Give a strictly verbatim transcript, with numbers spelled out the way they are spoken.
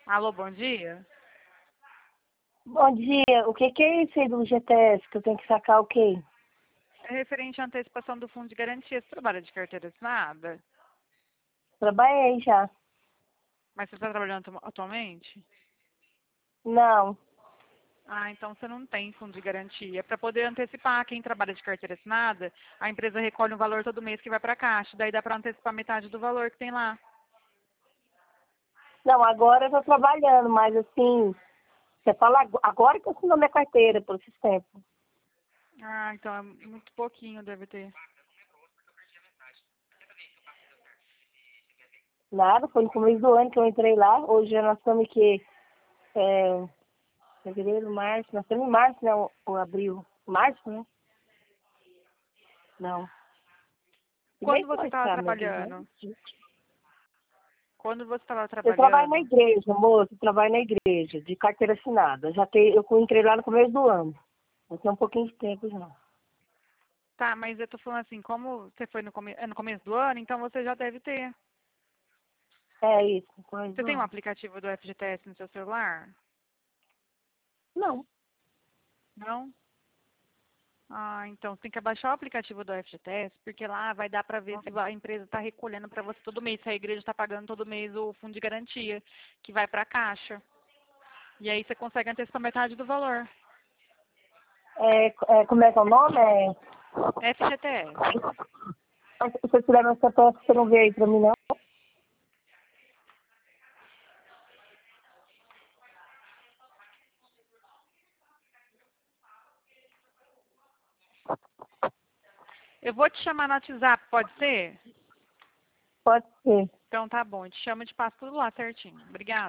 Alô, bom dia? Bom dia, o que que é isso aí do G T S que eu tenho que sacar o quê? É referente à antecipação do fundo de garantia. Você trabalha de carteira assinada? Trabalhei já. Mas você está trabalhando atu- atualmente? Não, Ah, então você não tem fundo de garantia. Para poder antecipar, quem trabalha de carteira assinada, a empresa recolhe um valor todo mês que vai para a caixa. Daí dá para antecipar metade do valor que tem lá. não, agora eu tô trabalhando, mas assim, você fala ag- agora que eu assino minha carteira por esses tempos. Ah, então é muito pouquinho, deve ter. Nada, foi no começo do ano que eu entrei lá, hoje já nós estamos aqui, é, fevereiro, março, nós estamos em março, né, ou, ou abril, março, né? Não. Que mês Quando que você nós estava estamos, meu Deus, né? trabalhando? Quando você estava Eu trabalho na trabalhando? igreja, moço, eu trabalho na igreja, de carteira assinada. Já tem, eu entrei lá no começo do ano. Já tem um pouquinho de tempo já. Tá, mas eu tô falando assim, como você foi no, come... é no começo do ano, então você já deve ter. É isso, começo Você do tem um ano. aplicativo do F G T S no seu celular? Não. Não? Ah, então você tem que abaixar o aplicativo do F G T S, porque lá vai dar para ver se a empresa está recolhendo para você todo mês, se a igreja está pagando todo mês o fundo de garantia, que vai para a caixa. E aí você consegue antecipar metade do valor. É, é, como é que é o nome? É, F G T S. se você tiver meu C P F, você não vê aí pra mim, não? Eu vou te chamar no WhatsApp, pode ser? Pode ser. Então tá bom, eu te chamo e te passo tudo lá certinho. Obrigada.